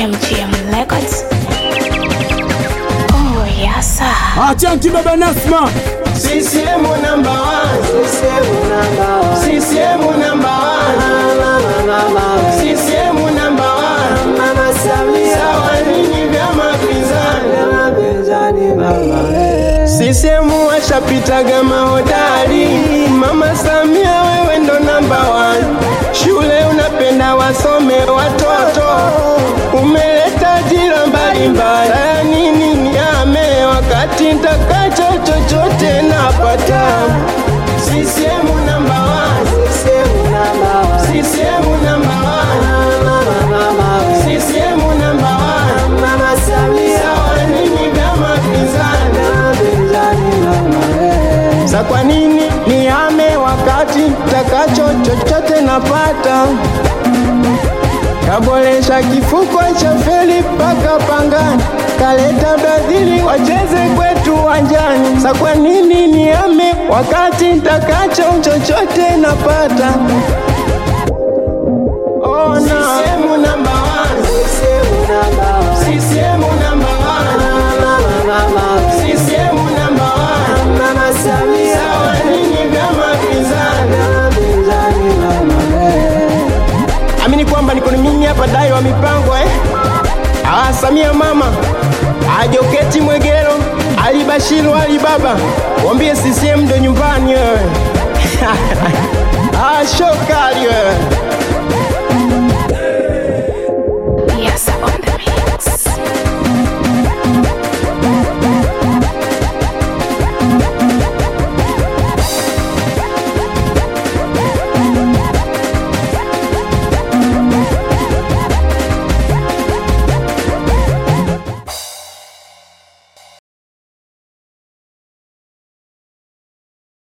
MGM Records. Oh yasa. Achanti baba Nasma. CCM number 1. CCM number 1. CCM number 1. CCM number 1. Mama Samia. Sawa nini vyama pinzani mama. CCM washapitaga mahodari. Mama Samia wewe ndo number 1. Shule unapenda wasome watoto. Umeleta ajira mbalimbali. Nini niame wakati nitakacho chochote napata. CCM number 1. CCM number 1. CCM number 1. CCM number 1. Mama Samia. Sawa nini vyama pinzani mama. Sa kwa nini niame wakati nitakacho chochote napata. Kaboresha kifuko cha feli paka Pangani. Kaleta Brazili wacheze kwetu uwanjani. Sa kwa nini niame wakati nitakacho chochote napata. Oh no. CCM number 1. CCM number 1. CCM number 1. CCM number 1. Mama Samia. Sawa nini vyama pinzani mama. Amini kwamba niko mimi hapa dai wa mipango Samia mama, Joketi Mwegelo, Ali Bashiru, Ali Baba. Waambie CCM ndo nyumbani wewe. Shokali wewe.